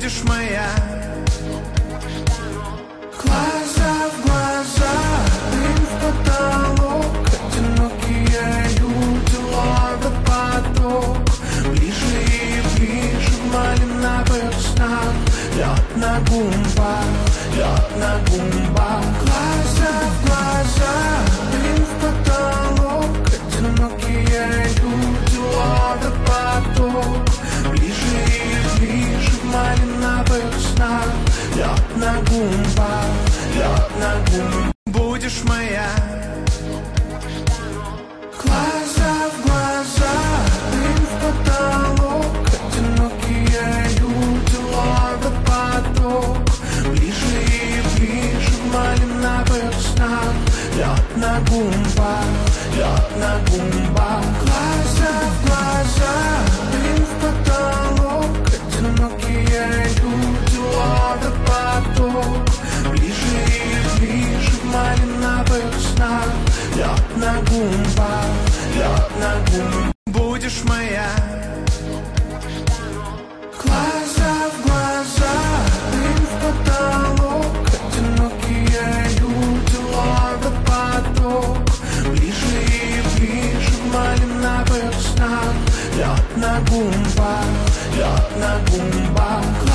будешь моя. Глаза в глаза, дым в потолок, одинокие люди ловят поток. Ближе и ближе в малиновых снах, лед на губах, лед на губах. Глаза в глаза, дым в потолок, одинокие люди ловят поток. Ближе и ближе в малиновых снах, лед на губах, лед на губах. Будешь моя. Глаза в глаза, дым в потолок, одинокие люди ловят поток. Ближе и ближе в малиновых снах, лед на губах, лед на губах. Глаза в глаза, дым в потолок, одинокие люди ловят поток. Ближе и ближе в малиновых снах, лед на губах, лед на губах. Будешь моя. Глаза в глаза, дым в потолок, одинокие люди ловят поток. Ближе и ближе в малиновых снах, лед на губах, лед на губах.